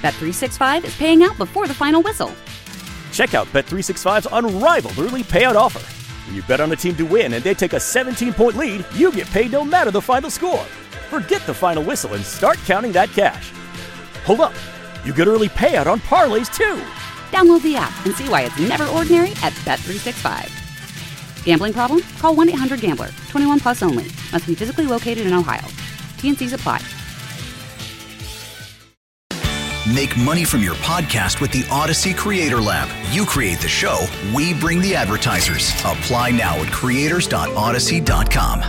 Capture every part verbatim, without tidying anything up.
Bet three sixty-five is paying out before the final whistle. Check out Bet three sixty-five's unrivaled early payout offer. When you bet on a team to win and they take a seventeen-point lead, you get paid no matter the final score. Forget the final whistle and start counting that cash. Hold up. You get early payout on parlays, too. Download the app and see why it's never ordinary at Bet three sixty-five. Gambling problem? Call one eight hundred gambler. twenty-one plus only. Must be physically located in Ohio. T N Cs apply. Make money from your podcast with the Odyssey Creator Lab. You create the show, we bring the advertisers. Apply now at creators dot odyssey dot com.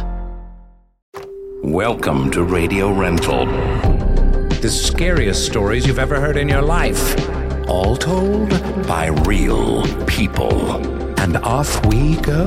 Welcome to Radio Rental. The scariest stories you've ever heard in your life. All told by real people. And off we go.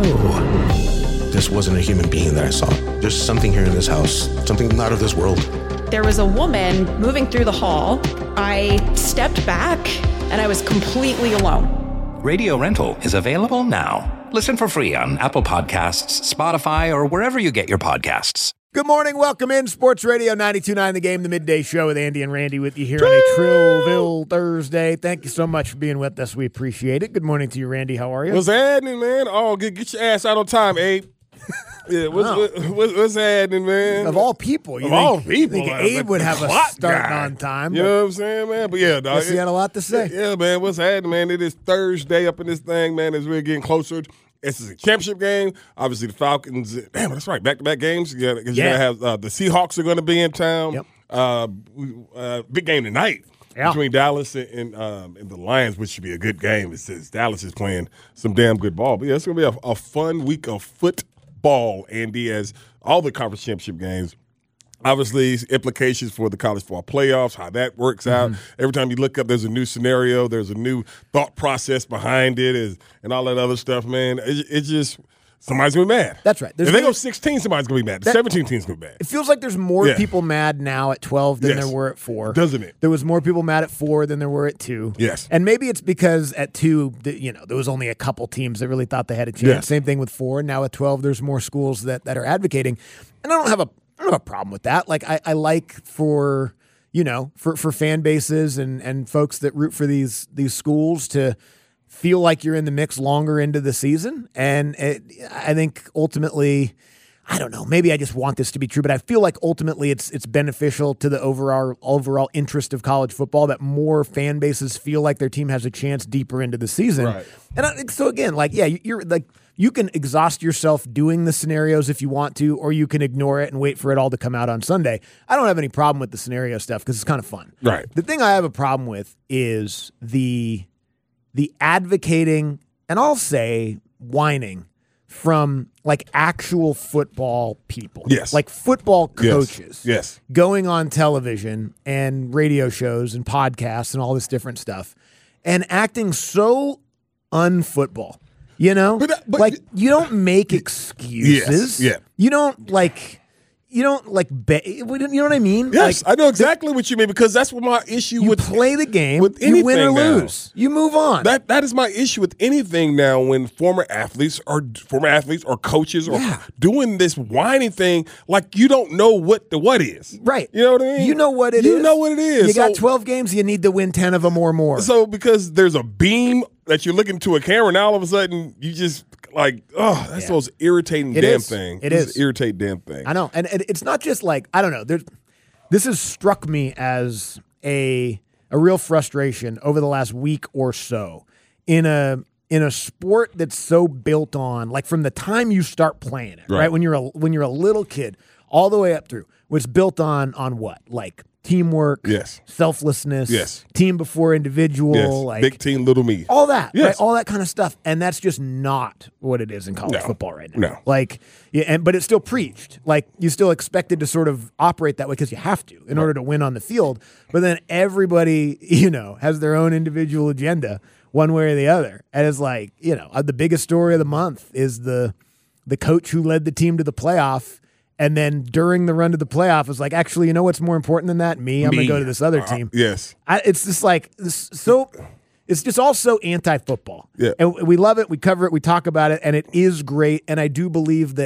This wasn't a human being that I saw. There's something here in this house, something not of this world. There was a woman moving through the hall. I stepped back and I was completely alone. Radio Rental is available now. Listen for free on Apple Podcasts, Spotify, or wherever you get your podcasts. Good morning. Welcome in. Sports Radio ninety-two point nine The Game, the midday show with Andy and Randy with you here on a Trillville Thursday. Thank you so much for being with us. We appreciate it. Good morning to you, Randy. How are you? What's happening, man? Oh, get, get your ass out on time, Abe. Yeah, what's, Wow. what, what, what's happening, man? Of all people, you of think, all people, think uh, Abe would the have us clock starting guy. on time. You know what I'm saying, man? But yeah, dog. Guess he had a lot to say. Yeah, man. What's happening, man? It is Thursday up in this thing, man. It's really getting closer. It's a championship game. Obviously, the Falcons. Damn, that's right. Back-to-back games. Yeah, because Yeah. you're gonna have uh, the Seahawks are going to be in town. Yep. Uh, uh, big game tonight. Yeah. Between Dallas and and, um, and the Lions, which should be a good game. It says Dallas is playing some damn good ball. But yeah, it's going to be a, a fun week of football, Andy, as all the conference championship games. Obviously, implications for the college football playoffs, how that works out. Mm-hmm. Every time you look up, there's a new scenario. There's a new thought process behind it is, and all that other stuff, man. It, it just – somebody's going to be mad. That's right. There's if they gonna- go sixteen, somebody's going to be mad. The That- seventeen team's going to be mad. It feels like there's more Yeah. people mad now at twelve than Yes. there were at four. Doesn't it? There was more people mad at four than there were at two. Yes. And maybe it's because at two, the, you know, there was only a couple teams that really thought they had a chance. Yes. Same thing with four. Now at twelve, there's more schools that, that are advocating. And I don't have a I don't have a problem with that. Like I, I like for you know for, for fan bases and, and folks that root for these these schools to feel like you're in the mix longer into the season. And it, I think ultimately, I don't know, maybe I just want this to be true, but I feel like ultimately it's it's beneficial to the overall overall interest of college football that more fan bases feel like their team has a chance deeper into the season. Right. And I think so again, like, yeah, you're like, you can exhaust yourself doing the scenarios if you want to, or you can ignore it and wait for it all to come out on Sunday. I don't have any problem with the scenario stuff because it's kind of fun. Right. The thing I have a problem with is the the advocating, and I'll say whining, from like actual football people. Yes. Like football Yes. coaches. Yes. Going on television and radio shows and podcasts and all this different stuff and acting so unfootball. You know? But, uh, but- like you don't make excuses. Yes. Yeah. You don't like you don't like be, you know what I mean? Yes, like, I know exactly what you mean because that's what my issue you with play the game, with you win or anything now. lose. You move on. That that is my issue with anything now when former athletes or former athletes or coaches are Yeah. doing this whining thing like you don't know what the what is. Right. You know what I mean? You know what it you is. know what it is. You so, got twelve games, you need to win ten of them or more. So because there's a beam that you're looking to a camera and all of a sudden you just like, oh, that's Yeah. the most irritating It damn is. thing. It It's is. an irritating damn thing. I know. And, and it's not just like, I don't know, there's this has struck me as a a real frustration over the last week or so in a in a sport that's so built on, like from the time you start playing it, right? Right. When you're a when you're a little kid, all the way up through, was built on on what? Like teamwork, Yes. selflessness, Yes. team before individual, Yes. like Big team, little me. all that, Yes. right? All that kind of stuff, and that's just not what it is in college No. football right now. No. Like, yeah, and but it's still preached. Like, you still expected to sort of operate that way because you have to in order to win on the field. But then everybody, you know, has their own individual agenda, one way or the other. And it's like, you know, uh, the biggest story of the month is the the coach who led the team to the playoff. And then during the run to the playoff, was like, actually, you know what's more important than that? Me. I'm going Me. to go to this other Uh, team. yes. I, it's just like this, so. It's just all so anti-football. Yeah. And we love it. We cover it. We talk about it, and it is great. And I do believe that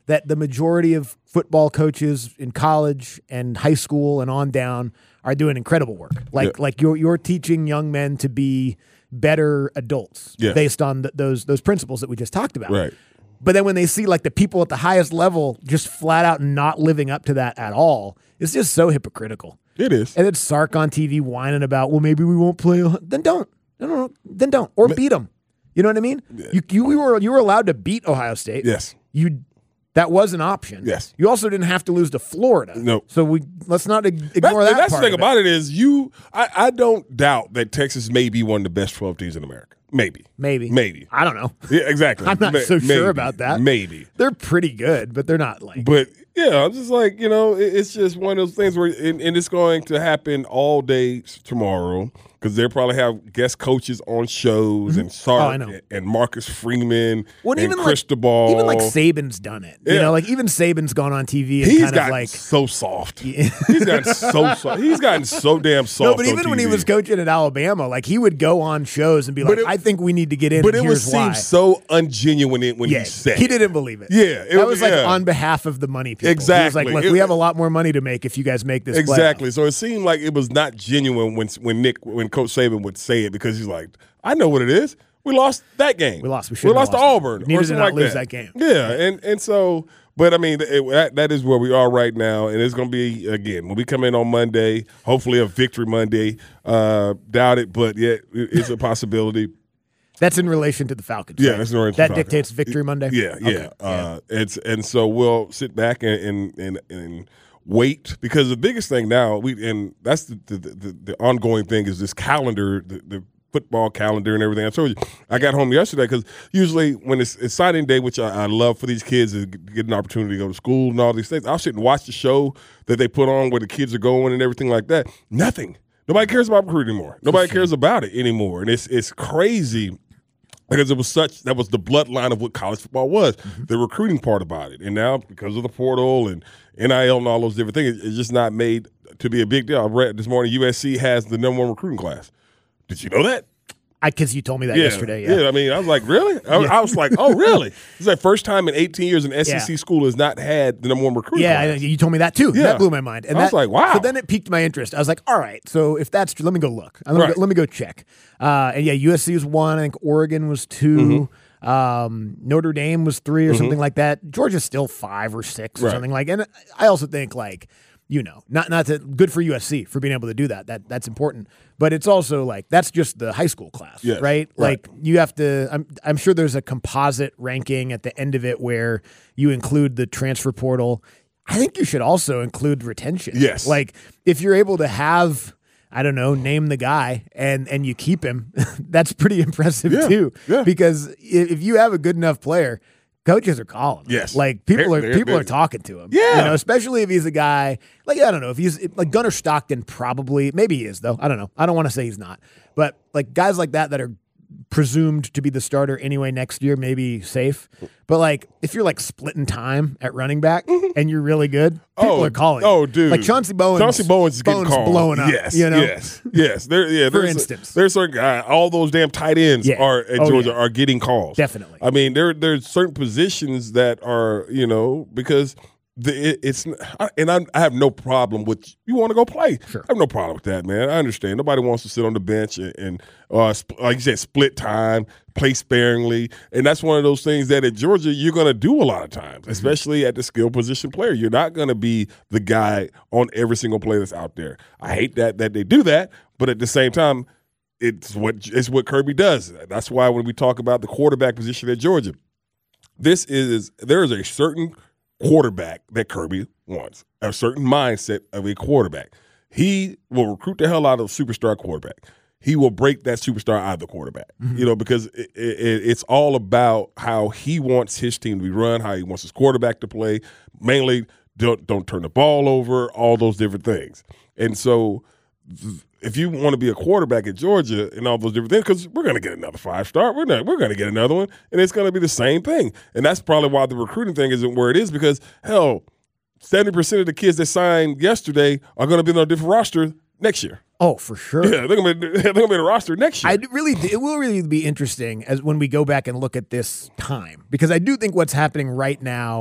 that the majority of football coaches in college and high school and on down are doing incredible work. Like Yeah. like you're you're teaching young men to be better adults Yes. based on th- those those principles that we just talked about. Right. But then when they see like the people at the highest level just flat out not living up to that at all, it's just so hypocritical. It is. And it's Sark on T V whining about, well, maybe we won't play. Then don't. No, no, no. Then don't. Or beat them. You know what I mean? You you we were you were allowed to beat Ohio State. Yes. You that was an option. Yes. You also didn't have to lose to Florida. No. So we let's not ig- That's, ignore that. that's part the thing of about it is you. I, I don't doubt that Texas may be one of the best twelve teams in America. Maybe. Maybe. Maybe. I don't know. Yeah, exactly. I'm not Ma- so maybe. sure about that. Maybe. They're pretty good, but they're not like. But yeah, I'm just like, you know, it, it's just one of those things where, and, and it's going to happen all day tomorrow because they'll probably have guest coaches on shows and Sark Oh, I know. and Marcus Freeman Well, and even Cristobal. like even like Saban's done it. You Yeah. know, like even Saban's gone on T V and He's kind of gotten like. so soft. He's gotten so soft. He's gotten so damn soft. No, but on even when he T V. was coaching at Alabama, like he would go on shows and be like, But it- "I think we need to get in." but and it would here's why. seem so ungenuine when Yeah, he said he it. didn't believe it. Yeah, it that was- was like yeah. on behalf of the money people. He was Exactly. like, "Look, It- we have a lot more money to make if you guys make this playoff." Exactly. So it seemed like it was not genuine when when Nick when Coach Saban would say it because he's like, I know what it is. We lost that game. We lost. We We shouldn't lost have to lost it. Auburn. We needed or to something not like lose that. that game. Yeah, and and so, but I mean, it, that that is where we are right now, and it's going to be again when we come in on Monday. Hopefully, a victory Monday. Uh, doubt it, but yeah, it, it's a possibility. That's in relation to the Falcons. Yeah, right? that's in relation to that the Falcons. dictates victory Monday. Yeah, yeah. Okay. Uh, it's and so we'll sit back and and and, and wait because the biggest thing now we and that's the the, the, the ongoing thing is this calendar, the, the football calendar and everything. I told you I got home yesterday because usually when it's, it's signing day, which I, I love for these kids to get an opportunity to go to school and all these things, I'll sit and watch the show that they put on where the kids are going and everything like that. Nothing. Nobody cares about recruiting anymore. Nobody cares about it anymore, and it's it's crazy. Because it was such, that was the bloodline of what college football was, Mm-hmm. the recruiting part about it. And now, because of the portal and N I L and all those different things, it's just not made to be a big deal. I read this morning U S C has the number one recruiting class. Did you know that? I because you told me that yesterday. Yeah. yeah. I mean, I was like, really? I, I was like, oh, really? It's like first time in eighteen years an S E C Yeah. school has not had the number one recruiting Yeah, class. I- you told me that too. Yeah. That blew my mind. And I was that- like, wow. So then it piqued my interest. I was like, all right, so if that's true, let me go look. Let me, Right. go, let me go check. Uh, and yeah, U S C was one. I think Oregon was two. Mm-hmm. Um, Notre Dame was three or something like that. Georgia's still five or six or Right. something like. And I also think like, you know, not not that good for U S C for being able to do that. That that's important. But it's also like that's just the high school class, Yes, right? right. Like you have to. I'm I'm sure there's a composite ranking at the end of it where you include the transfer portal. I think you should also include retention. Yes. Like if you're able to have, I don't know, name the guy and and you keep him, that's pretty impressive Yeah, too. yeah. Because if, if you have a good enough player, coaches are calling him. Yes. Like people They're- are they're- people they're- are talking to him. Yeah. You know, especially if he's a guy like I don't know if he's like Gunnar Stockton probably maybe he is though. I don't know. I don't want to say he's not. But like guys like that that are presumed to be the starter anyway next year, maybe safe. But like if you're like splitting time at running back and you're really good, people Oh, are calling. oh, you. dude. Like Chauncey Bowens. Chauncey Bowens is getting Bones called. blowing up. Yes, you know? yes, yes. There, yeah. For there's instance. a, there's certain guy. All those damn tight ends Yeah. are at Oh, Georgia yeah. are getting calls. Definitely. I mean, there there's certain positions that are you know because. The, it, it's and I, I have no problem with you want to go play. Sure. I have no problem with that, man. I understand. Nobody wants to sit on the bench and, and uh, sp- like you said, split time, play sparingly, and that's one of those things that at Georgia you're going to do a lot of times, Mm-hmm. especially at the skill position player. You're not going to be the guy on every single play that's out there. I hate that that they do that, but at the same time, it's what it's what Kirby does. That's why when we talk about the quarterback position at Georgia, this is there is a certain quarterback that Kirby wants, a certain mindset of a quarterback. He will recruit the hell out of a superstar quarterback. He will break that superstar out of the quarterback, Mm-hmm. you know, because it, it, it's all about how he wants his team to be run, how he wants his quarterback to play, mainly don't, don't turn the ball over, all those different things. And so if you want to be a quarterback at Georgia and all those different things, because we're going to get another five star, we're not, we're going to get another one, and it's going to be the same thing. And that's probably why the recruiting thing isn't where it is, because hell, seventy percent of the kids that signed yesterday are going to be on a different roster next year. Oh, for sure. Yeah, they're going to be they're going to be on the roster next year. I really, it will really be interesting as when we go back and look at this time, because I do think what's happening right now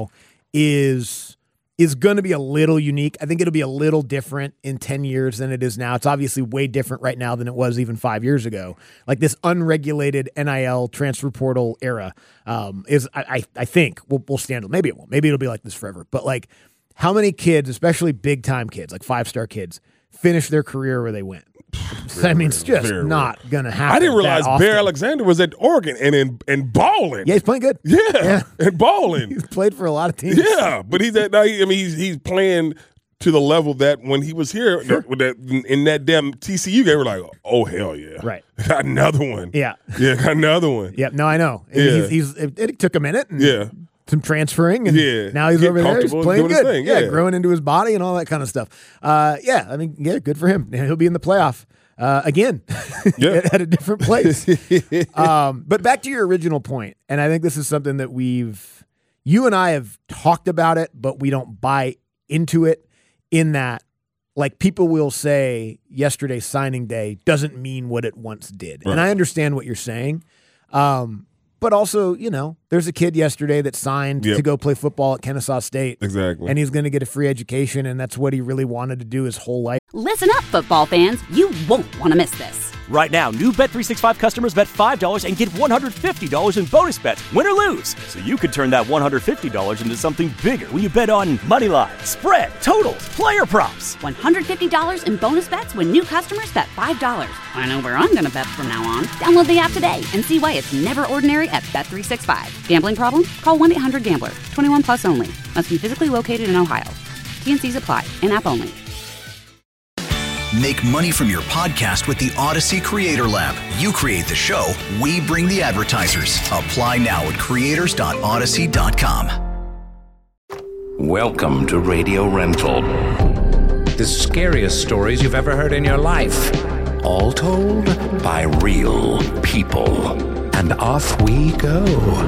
is is going to be a little unique. I think it'll be a little different in ten years than it is now. It's obviously way different right now than it was even five years ago. Like this unregulated N I L transfer portal era um, is, I, I, I think, we'll, we'll stand. Maybe it won't. Maybe it'll be like this forever. But like, how many kids, especially big time kids, like five star kids, finish their career where they went? I mean, it's just not going to happen. I didn't realize that often. Bear Alexander was at Oregon and in and balling. Yeah, he's playing good. Yeah, yeah. and balling. He's played for a lot of teams. Yeah, but he's at now. He, I mean, he's he's playing to the level that when he was here, Sure. with that in that damn T C U game, we're like, oh hell yeah, right? Got another one. Yeah, yeah, got another one. Yeah, no, I know. Yeah. He's, he's it, it took a minute. And yeah. Some transferring, and yeah. now he's Get over there. He's playing doing his good. thing, yeah. yeah. growing into his body and all that kind of stuff. Uh, yeah, I mean, yeah, good for him. He'll be in the playoff uh, again yeah. at, at a different place. um, but back to your original point, and I think this is something that we've, you and I have talked about it, but we don't buy into it. In that, like, people will say yesterday's signing day doesn't mean what it once did, right. and I understand what you're saying. Um, But also, you know, there's a kid yesterday that signed yep. to go play football at Kennesaw State. Exactly. And he's going to get a free education, and that's what he really wanted to do his whole life. Listen up, football fans. You won't want to miss this. Right now, new Bet three sixty-five customers bet five dollars and get one hundred fifty dollars in bonus bets, win or lose. So you could turn that one hundred fifty dollars into something bigger when you bet on money line, spread, totals, player props. one hundred fifty dollars in bonus bets when new customers bet five dollars. I know where I'm going to bet from now on. Download the app today and see why it's never ordinary at Bet three sixty-five. Gambling problem? Call one eight hundred gambler. twenty-one plus only. Must be physically located in Ohio. T N Cs apply. In-app only. Make money from your podcast with the Odyssey Creator Lab. You create the show, we bring the advertisers. Apply now at creators dot odyssey dot com. Welcome to Radio Rental. The scariest stories you've ever heard in your life. All told by real people. And off we go.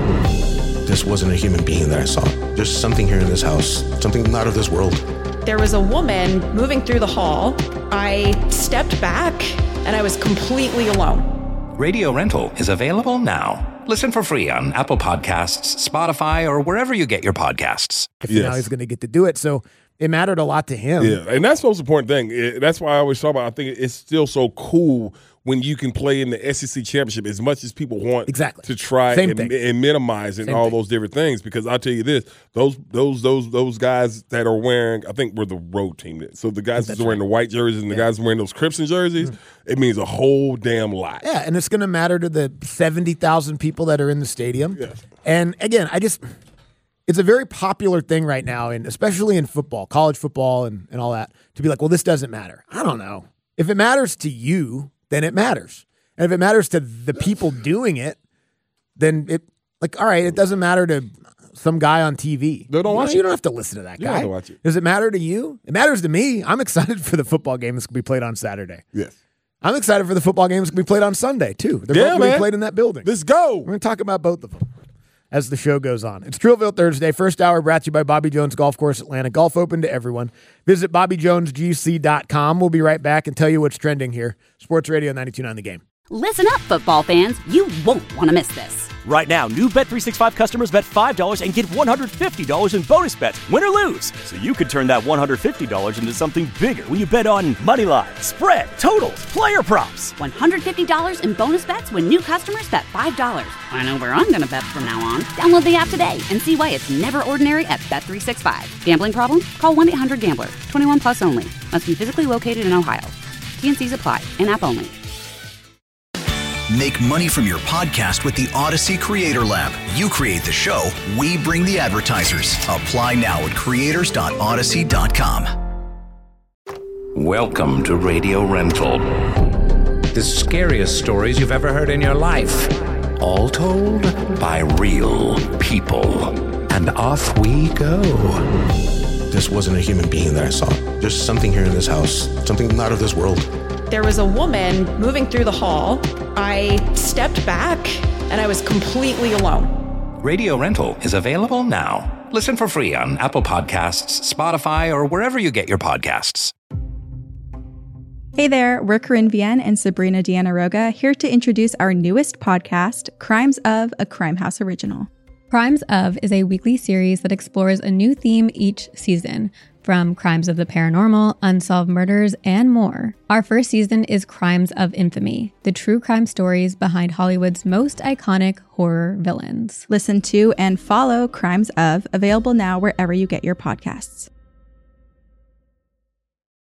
This wasn't a human being that I saw. There's something here in this house, something not of this world. There was a woman moving through the hall. I stepped back and I was completely alone. Radio Rental is available now. Listen for free on Apple Podcasts, Spotify, or wherever you get your podcasts. Yes. Now he's going to get to do it. So it mattered a lot to him. Yeah, and that's the most important thing. It, that's why I always talk about, I think it's still so cool when you can play in the S E C championship as much as people want exactly. to try Same and, thing. and minimize and Same all thing. those different things. Because I'll tell you this, those those those those guys that are wearing, I think we're the road team. So the guys That's that are wearing right. the white jerseys and the Yeah. guys wearing those Crimson jerseys, mm-hmm. it means a whole damn lot. Yeah, and it's going to matter to the seventy thousand people that are in the stadium. Yes. And again, I just, it's a very popular thing right now, and especially in football, college football and, and all that, to be like, well, this doesn't matter. I don't know. If it matters to you, then it matters. And if it matters to the people doing it, then it, like, all right, it doesn't matter to some guy on T V. They don't you watch know, it. You don't have to listen to that You don't guy. have to watch it. Does it matter to you? It matters to me. I'm excited for the football game that's going to be played on Saturday. Yes. I'm excited for the football game that's going to be played on Sunday, too. They're Yeah, both going to man. be played in that building. Let's go. We're going to talk about both of them as the show goes on. It's Drillville Thursday. First hour brought to you by Bobby Jones Golf Course Atlanta. Golf open to everyone. Visit bobby jones g c dot com. We'll be right back and tell you what's trending here. Sports Radio ninety-two point nine The Game. Listen up, football fans. You won't want to miss this. Right now, new Bet three sixty-five customers bet five dollars and get one hundred fifty dollars in bonus bets, win or lose. So you could turn that one hundred fifty dollars into something bigger when you bet on money line, spread, totals, player props. one hundred fifty dollars in bonus bets when new customers bet five dollars. I know where I'm going to bet from now on. Download the app today and see why it's never ordinary at Bet three sixty-five. Gambling problem? Call one eight hundred gambler. twenty-one plus only. Must be physically located in Ohio. T N Cs apply. In-app only. Make money from your podcast with the Odyssey Creator Lab. You create the show, we bring the advertisers. Apply now at creators dot odyssey dot com. Welcome to Radio Rental. The scariest stories you've ever heard in your life. All told by real people. And off we go. This wasn't a human being that I saw. There's something here in this house, something not of this world. There was a woman moving through the hall. I stepped back and I was completely alone. Radio Rental is available now. Listen for free on Apple Podcasts, Spotify, or wherever you get your podcasts. Hey there, we're Corinne Vienne and Sabrina Deanna Roga here to introduce our newest podcast, Crimes of a Crime House Original. Crimes Of is a weekly series that explores a new theme each season, from crimes of the paranormal, unsolved murders, and more. Our first season is Crimes of Infamy, the true crime stories behind Hollywood's most iconic horror villains. Listen to and follow Crimes Of, available now wherever you get your podcasts.